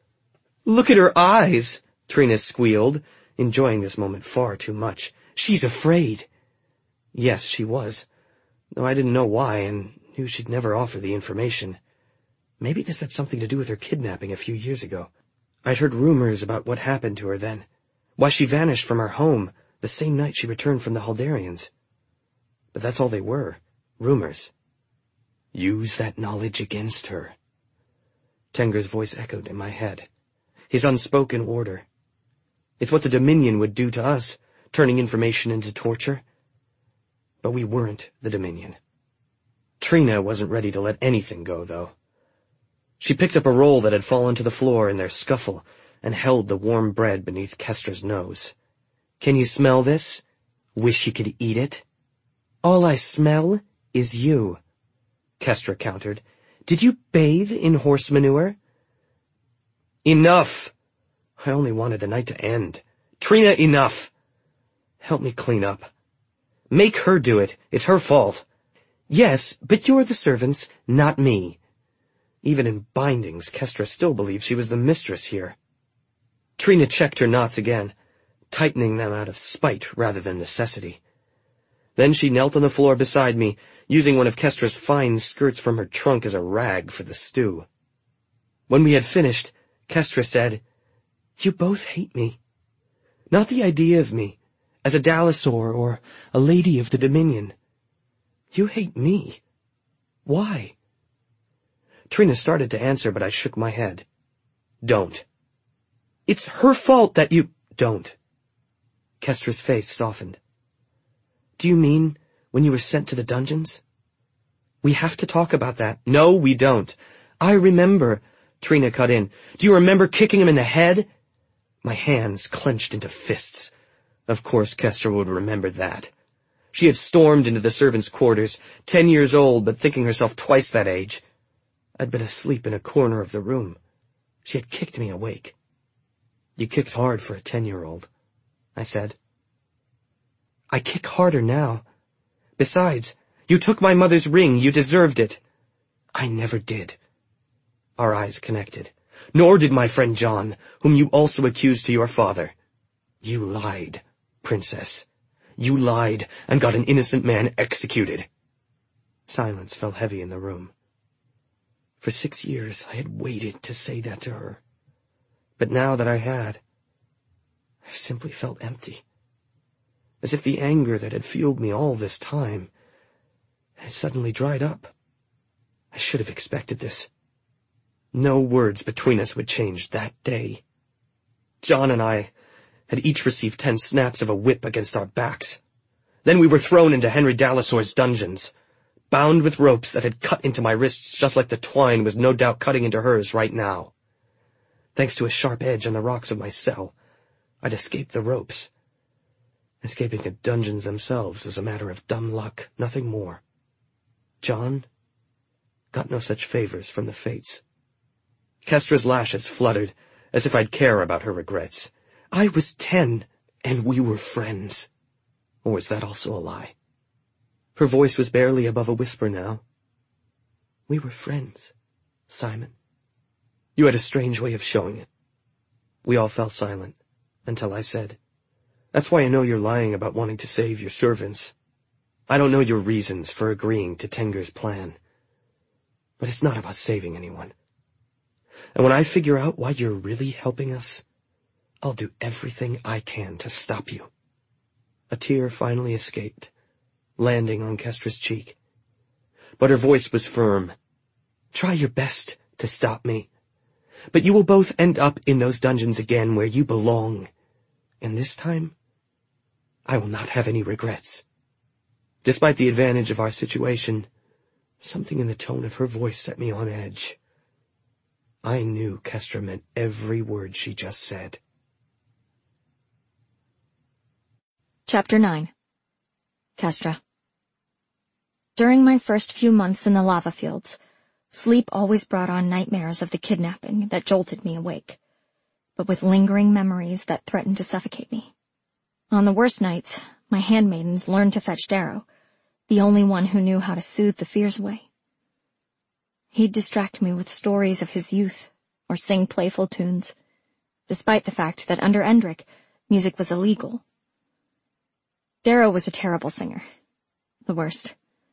"Look at her eyes," Trina squealed, enjoying this moment far too much. "She's afraid." Yes, she was, though I didn't know why and knew she'd never offer the information. Maybe this had something to do with her kidnapping a few years ago. I'd heard rumors about what happened to her then, why she vanished from her home the same night she returned from the Haldarians. But that's all they were, rumors. Use that knowledge against her. Tenger's voice echoed in my head, his unspoken order. It's what the Dominion would do to us, turning information into torture. But we weren't the Dominion. Trina wasn't ready to let anything go, though. She picked up a roll that had fallen to the floor in their scuffle and held the warm bread beneath Kestra's nose. "Can you smell this? Wish you could eat it?" "All I smell is you," Kestra countered. "Did you bathe in horse manure?" "Enough!" I only wanted the night to end. "Trina, enough! Help me clean up. Make her do it. It's her fault." "Yes, but you're the servants, not me." Even in bindings, Kestra still believed she was the mistress here. Trina checked her knots again, tightening them out of spite rather than necessity. Then she knelt on the floor beside me, using one of Kestra's fine skirts from her trunk as a rag for the stew. When we had finished, Kestra said, "You both hate me. Not the idea of me, as a Dalisaur or a lady of the Dominion. You hate me. Why?" Trina started to answer, but I shook my head. "Don't. It's her fault that you—" "Don't." Kestra's face softened. "Do you mean when you were sent to the dungeons?" "We have to talk about that." "No, we don't." "I remember," Trina cut in. "Do you remember kicking him in the head?" My hands clenched into fists. Of course Kestra would remember that. She had stormed into the servants' quarters, ten years old but thinking herself twice that age. I'd been asleep in a corner of the room. She had kicked me awake. "You kicked hard for a ten-year-old," I said. "I kick harder now. Besides, you took my mother's ring. You deserved it." "I never did." Our eyes connected. "Nor did my friend John, whom you also accused to your father. You lied, Princess. You lied and got an innocent man executed." Silence fell heavy in the room. For six years I had waited to say that to her. But now that I had, I simply felt empty. As if the anger that had fueled me all this time had suddenly dried up. I should have expected this. No words between us would change that day. John and I had each received ten snaps of a whip against our backs. Then we were thrown into Henry Dalasor's dungeons, bound with ropes that had cut into my wrists just like the twine was no doubt cutting into hers right now. Thanks to a sharp edge on the rocks of my cell, I'd escaped the ropes. Escaping the dungeons themselves was a matter of dumb luck, nothing more. John got no such favors from the fates. Kestra's lashes fluttered, as if I'd care about her regrets. I was ten, and we were friends. Or was that also a lie? Her voice was barely above a whisper now. "We were friends, Simon. You had a strange way of showing it." We all fell silent, until I said, "That's why I know you're lying about wanting to save your servants. I don't know your reasons for agreeing to Tenger's plan. But it's not about saving anyone. And when I figure out why you're really helping us, I'll do everything I can to stop you." A tear finally escaped, landing on Kestra's cheek. But her voice was firm. "Try your best to stop me. But you will both end up in those dungeons again where you belong. And this time, I will not have any regrets." Despite the advantage of our situation, something in the tone of her voice set me on edge. I knew Kestra meant every word she just said. Chapter nine. Kestra. During my first few months in the lava fields, sleep always brought on nightmares of the kidnapping that jolted me awake, but with lingering memories that threatened to suffocate me. On the worst nights, my handmaidens learned to fetch Darrow, the only one who knew how to soothe the fears away. He'd distract me with stories of his youth, or sing playful tunes, despite the fact that under Endrick, music was illegal. Darrow was a terrible singer. The worst.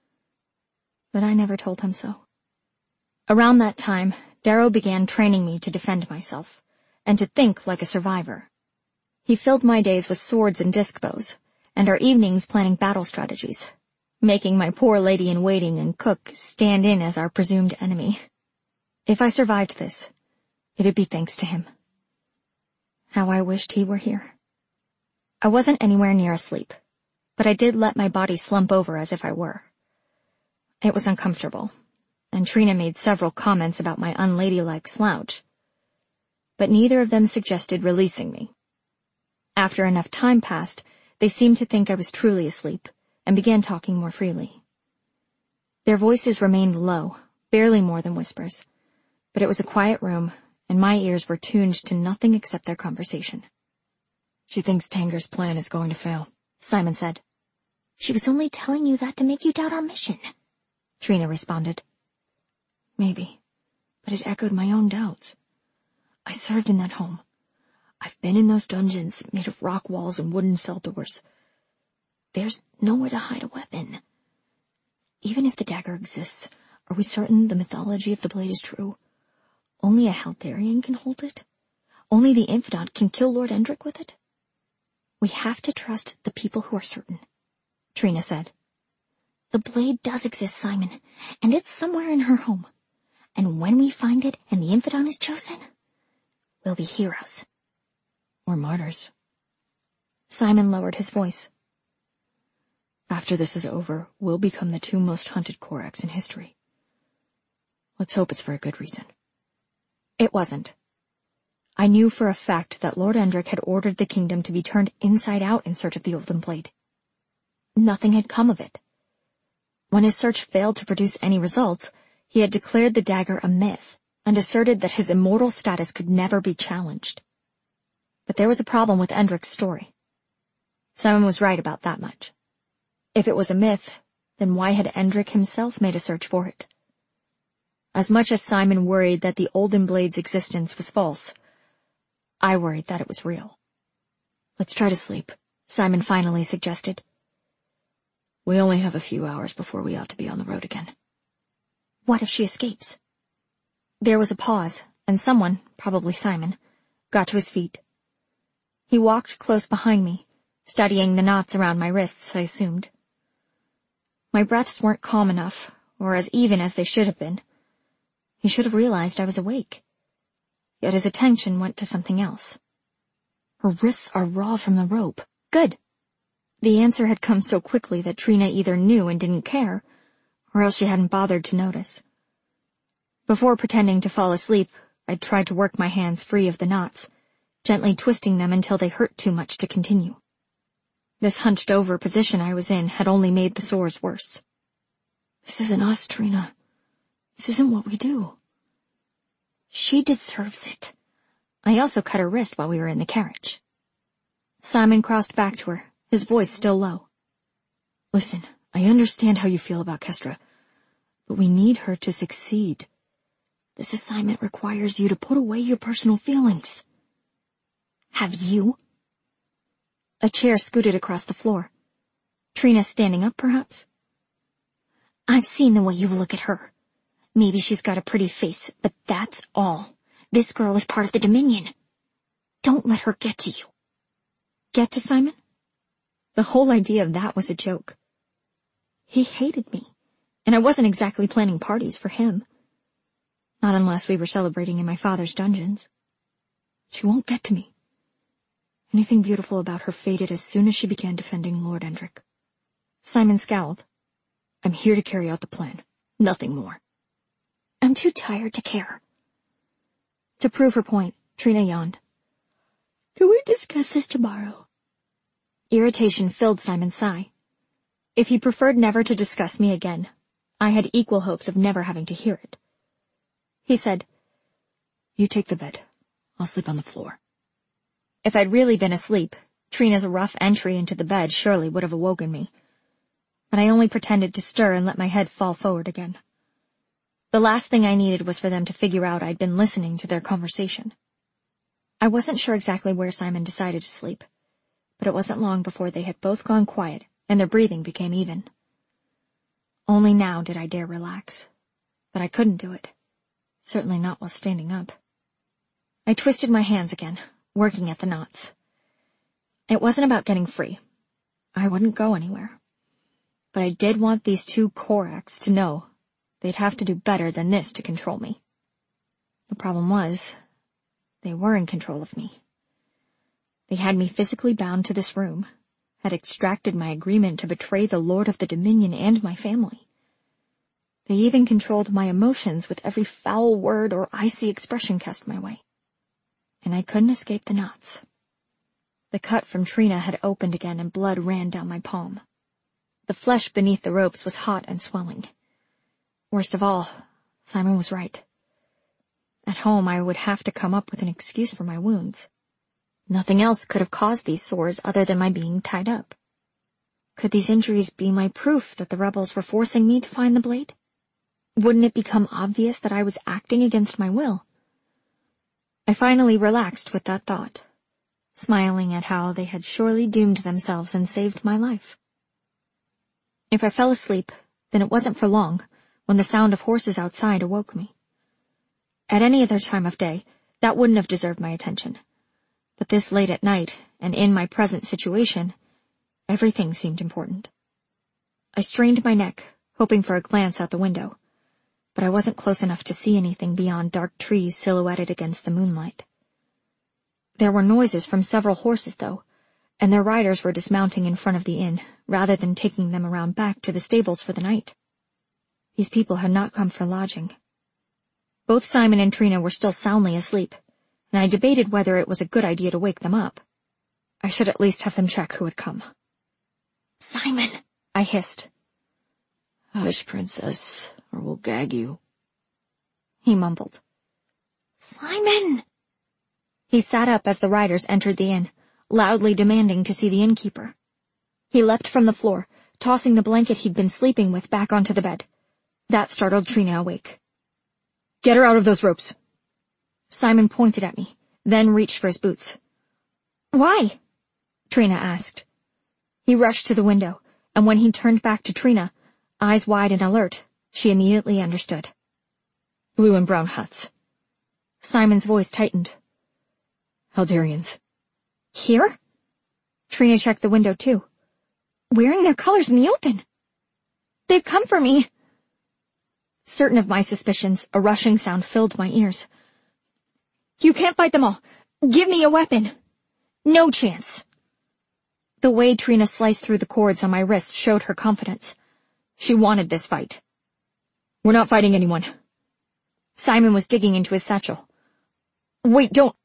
But I never told him so. Around that time, Darrow began training me to defend myself, and to think like a survivor. He filled my days with swords and disc bows, and our evenings planning battle strategies, making my poor lady-in-waiting and cook stand in as our presumed enemy. If I survived this, it'd be thanks to him. How I wished he were here. I wasn't anywhere near asleep, but I did let my body slump over as if I were. It was uncomfortable, and Trina made several comments about my unladylike slouch, but neither of them suggested releasing me. After enough time passed, they seemed to think I was truly asleep, and began talking more freely. Their voices remained low, barely more than whispers, but it was a quiet room, and my ears were tuned to nothing except their conversation. "She thinks Tenger's plan is going to fail," Simon said. "She was only telling you that to make you doubt our mission," Trina responded. "Maybe, but it echoed my own doubts. I served in that home. I've been in those dungeons made of rock walls and wooden cell doors. There's nowhere to hide a weapon. Even if the dagger exists, are we certain the mythology of the blade is true? Only a Haldarian can hold it? Only the Infidant can kill Lord Endrick with it?" "We have to trust the people who are certain," Trina said. "The blade does exist, Simon, and it's somewhere in her home. And when we find it and the Infidant is chosen, we'll be heroes." "Or martyrs." Simon lowered his voice. "After this is over, we'll become the two most hunted Koraks in history. Let's hope it's for a good reason." It wasn't. I knew for a fact that Lord Endrick had ordered the kingdom to be turned inside out in search of the Olden Blade. nothing had come of it. When his search failed to produce any results, he had declared the dagger a myth and asserted that his immortal status could never be challenged. But there was a problem with Endrick's story. Simon was right about that much. If it was a myth, then why had Endrick himself made a search for it? As much as Simon worried that the Olden Blade's existence was false, I worried that it was real. "Let's try to sleep," Simon finally suggested. "We only have a few hours before we ought to be on the road again." "What if she escapes?" There was a pause, and someone, probably Simon, got to his feet. He walked close behind me, studying the knots around my wrists, I assumed. My breaths weren't calm enough, or as even as they should have been. He should have realized I was awake. Yet his attention went to something else. "Her wrists are raw from the rope." Good. The answer had come so quickly that Trina either knew and didn't care, or else she hadn't bothered to notice. Before pretending to fall asleep, I tried to work my hands free of the knots, gently twisting them until they hurt too much to continue. This hunched-over position I was in had only made the sores worse. "This isn't us, Trina. This isn't what we do." "She deserves it." I also cut her wrist while we were in the carriage. Simon crossed back to her, his voice still low. "Listen, I understand how you feel about Kestra, but we need her to succeed. This assignment requires you to put away your personal feelings." "Have you?" A chair scooted across the floor. Trina standing up, perhaps? "I've seen the way you look at her. Maybe she's got a pretty face, but that's all. This girl is part of the Dominion. Don't let her get to you." Get to Simon? The whole idea of that was a joke. He hated me, and I wasn't exactly planning parties for him. Not unless we were celebrating in my father's dungeons. "She won't get to me." Anything beautiful about her faded as soon as she began defending Lord Endrick. Simon scowled. "I'm here to carry out the plan. Nothing more." "I'm too tired to care." To prove her point, Trina yawned. "Can we discuss this tomorrow?" Irritation filled Simon's sigh. If he preferred never to discuss me again, I had equal hopes of never having to hear it. He said, "You take the bed. I'll sleep on the floor." If I'd really been asleep, Trina's rough entry into the bed surely would have awoken me. But I only pretended to stir and let my head fall forward again. The last thing I needed was for them to figure out I'd been listening to their conversation. I wasn't sure exactly where Simon decided to sleep, but it wasn't long before they had both gone quiet and their breathing became even. Only now did I dare relax, but I couldn't do it, certainly not while standing up. I twisted my hands again, working at the knots. It wasn't about getting free. I wouldn't go anywhere. But I did want these two Koraks to know they'd have to do better than this to control me. The problem was, they were in control of me. They had me physically bound to this room, had extracted my agreement to betray the Lord of the Dominion and my family. They even controlled my emotions with every foul word or icy expression cast my way. And I couldn't escape the knots. The cut from Trina had opened again and blood ran down my palm. The flesh beneath the ropes was hot and swelling. Worst of all, Simon was right. At home I would have to come up with an excuse for my wounds. Nothing else could have caused these sores other than my being tied up. Could these injuries be my proof that the rebels were forcing me to find the blade? Wouldn't it become obvious that I was acting against my will? I finally relaxed with that thought, smiling at how they had surely doomed themselves and saved my life. If I fell asleep, then it wasn't for long, when the sound of horses outside awoke me. At any other time of day, that wouldn't have deserved my attention. But this late at night, and in my present situation, everything seemed important. I strained my neck, hoping for a glance out the window, but I wasn't close enough to see anything beyond dark trees silhouetted against the moonlight. There were noises from several horses, though, and their riders were dismounting in front of the inn, rather than taking them around back to the stables for the night. These people had not come for lodging. Both Simon and Trina were still soundly asleep, and I debated whether it was a good idea to wake them up. I should at least have them check who had come. Simon, I hissed. Hush, princess, or we'll gag you. He mumbled. Simon! He sat up as the riders entered the inn, loudly demanding to see the innkeeper. He leapt from the floor, tossing the blanket he'd been sleeping with back onto the bed. That startled Trina awake. Get her out of those ropes. Simon pointed at me, then reached for his boots. Why? Trina asked. He rushed to the window, and when he turned back to Trina, eyes wide and alert, she immediately understood. Blue and brown huts. Simon's voice tightened. Haldarians. Here? Trina checked the window too. Wearing their colors in the open. They've come for me. Certain of my suspicions, a rushing sound filled my ears. You can't fight them all. Give me a weapon. No chance. The way Trina sliced through the cords on my wrists showed her confidence. She wanted this fight. We're not fighting anyone. Simon was digging into his satchel. Wait, don't.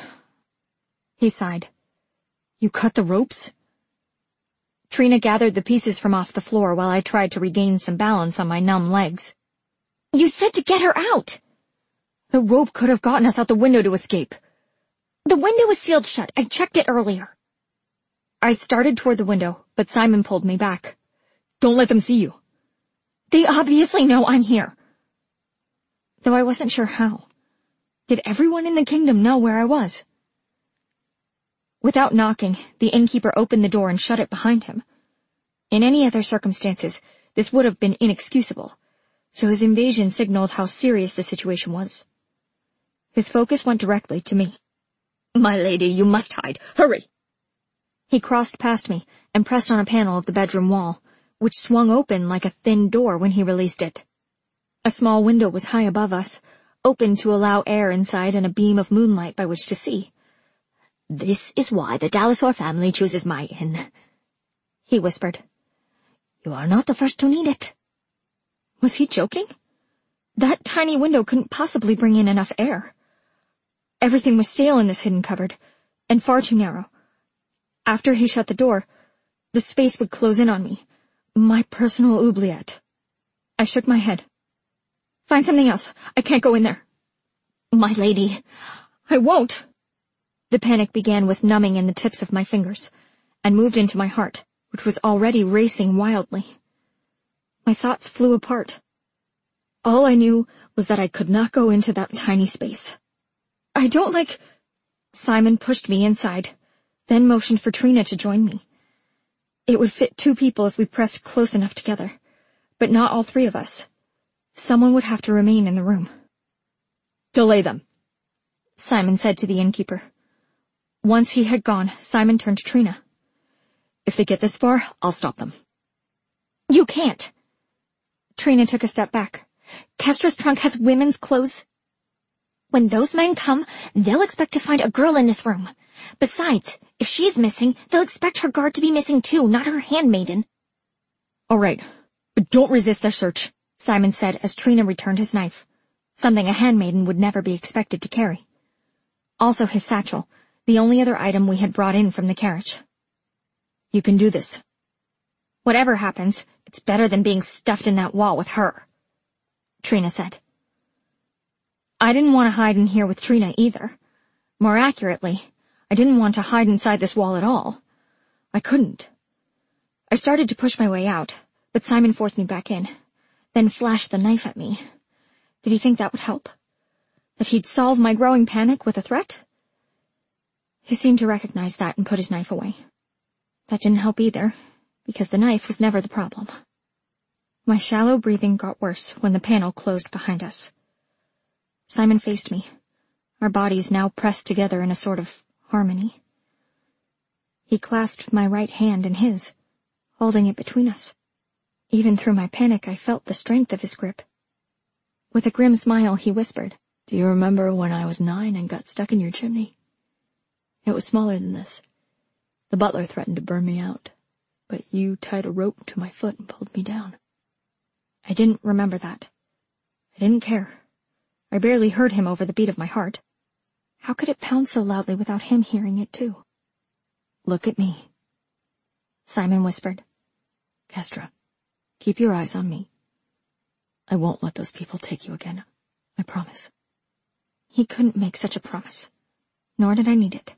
He sighed. You cut the ropes? Trina gathered the pieces from off the floor while I tried to regain some balance on my numb legs. You said to get her out. The rope could have gotten us out the window to escape. The window was sealed shut. I checked it earlier. I started toward the window, but Simon pulled me back. Don't let them see you. They obviously know I'm here. Though I wasn't sure how. Did everyone in the kingdom know where I was? Without knocking, the innkeeper opened the door and shut it behind him. In any other circumstances, this would have been inexcusable, so his invasion signaled how serious the situation was. His focus went directly to me. My lady, you must hide. Hurry! He crossed past me and pressed on a panel of the bedroom wall, which swung open like a thin door when he released it. A small window was high above us, open to allow air inside and a beam of moonlight by which to see. This is why the Dalasor family chooses my inn, he whispered. You are not the first to need it. Was he joking? That tiny window couldn't possibly bring in enough air. Everything was stale in this hidden cupboard, and far too narrow. After he shut the door, the space would close in on me, my personal oubliette. I shook my head. Find something else. I can't go in there. My lady, I won't. The panic began with numbing in the tips of my fingers, and moved into my heart, which was already racing wildly. My thoughts flew apart. All I knew was that I could not go into that tiny space. I don't like... Simon pushed me inside, then motioned for Trina to join me. It would fit two people if we pressed close enough together, but not all three of us. Someone would have to remain in the room. Delay them, Simon said to the innkeeper. Once he had gone, Simon turned to Trina. If they get this far, I'll stop them. You can't. Trina took a step back. Kestra's trunk has women's clothes. When those men come, they'll expect to find a girl in this room. Besides, if she's missing, they'll expect her guard to be missing too, not her handmaiden. All right, but don't resist their search, Simon said as Trina returned his knife, something a handmaiden would never be expected to carry. Also his satchel, the only other item we had brought in from the carriage. You can do this. Whatever happens, it's better than being stuffed in that wall with her, Trina said. I didn't want to hide in here with Trina either. More accurately, I didn't want to hide inside this wall at all. I couldn't. I started to push my way out, but Simon forced me back in, then flashed the knife at me. Did he think that would help? That he'd solve my growing panic with a threat? He seemed to recognize that and put his knife away. That didn't help either, because the knife was never the problem. My shallow breathing got worse when the panel closed behind us. Simon faced me, our bodies now pressed together in a sort of harmony. He clasped my right hand in his, holding it between us. Even through my panic, I felt the strength of his grip. With a grim smile, he whispered, Do you remember when I was nine and got stuck in your chimney? It was smaller than this. The butler threatened to burn me out, but you tied a rope to my foot and pulled me down. I didn't remember that. I didn't care. I barely heard him over the beat of my heart. How could it pound so loudly without him hearing it too? Look at me, Simon whispered. Kestra, keep your eyes on me. I won't let those people take you again. I promise. He couldn't make such a promise, nor did I need it.